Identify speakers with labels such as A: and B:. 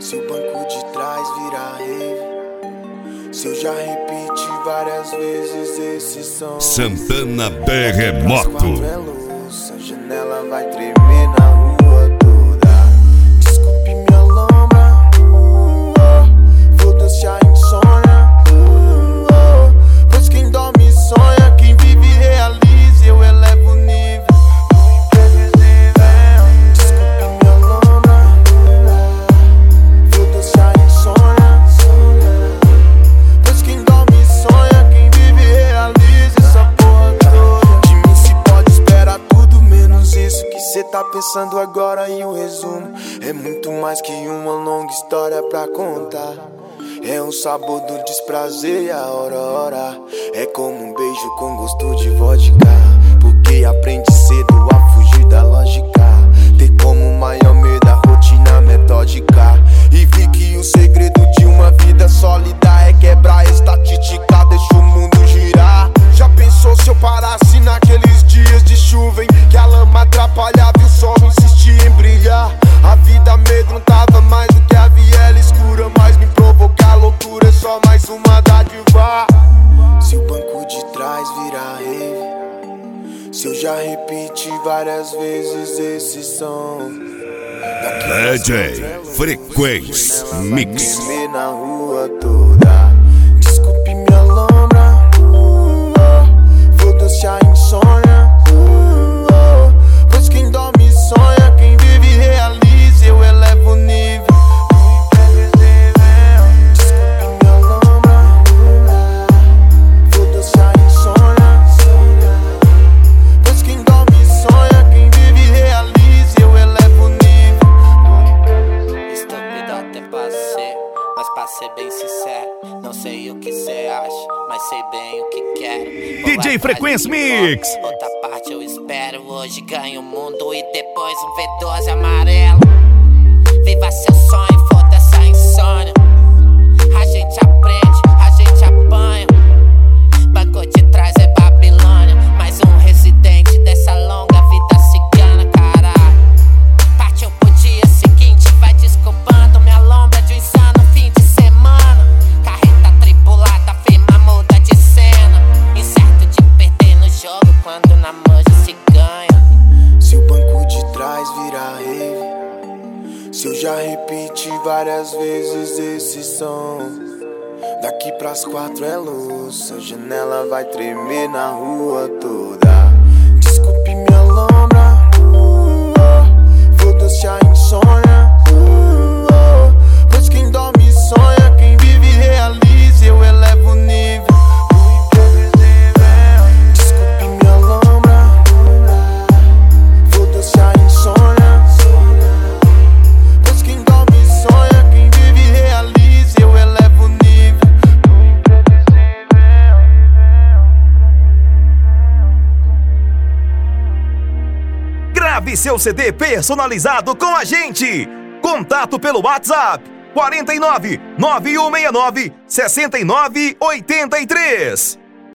A: Se o banco de trás virar rave, se eu já repeti várias vezes esse som.
B: Santana Terremoto.
A: É luz, a janela vai tremer na rua toda. Desculpe minha lombra, foda-se a insônia, pois quem dorme sonha, quem vive realiza, eu elevo o nível. Cê tá pensando agora e o resumo é muito mais que uma longa história pra contar. É um sabor do desprazer e a hora é como um beijo com gosto de vodka. Porque aprende cedo a fugir da lógica, ter como maior medo a rotina metódica. E vi que o segredo de uma vida sólida é quebrar a estatística, deixa o mundo girar. Já pensou se eu parasse naqueles dias de chuva em que a lama atrapalhava e o sol insistia em brilhar? A vida amedrontava mais do que a viela escura, mas me provocar loucura é só mais uma dádiva. Se o banco de trás virar rave, se eu já repeti várias vezes esse som.
B: DJ Frequência Mix.
A: Na rua toda. Desculpe minha lombra, foda-se a insônia, pois quem dorme sonha, quem vive realiza, eu elevo o nível. Desculpe minha lombra, foda-se a insônia, pois quem dorme sonha, quem vive realiza, eu elevo o nível.
C: Estúpido até passei, mas pra ser bem sincero, não sei o que cê acha, mas sei bem o que quero.
B: DJ Frequência Mix.
C: Outra parte eu espero, hoje ganho o mundo e depois um V12 amarelo. Viva seu sonho, foda-se a insônia. A gente aprende, a gente apanha. Banco de trás é Babilônia, mais um residente dessa longa vida cigana, caralho. Partiu pro dia seguinte, vai desculpando minha lombra de um insano fim de semana. Carreta tripulada, firma muda de cena. Incerto de perder no jogo quando na manja se ganha.
A: Se o banco de trás virar rave, se eu já repeti várias vezes esse som. Daqui pras 4 é luz, a janela vai tremer na rua toda. Desculpe minha lombra, foda-se a insônia, pois quem dorme sonha, quem vive realiza, eu elevo o nível. Desculpe minha lombra, foda-se a insônia, pois quem dorme sonha, quem vive realiza, eu elevo o nível.
D: Grave seu CD personalizado com a gente. Contato pelo WhatsApp 49 9169 6983.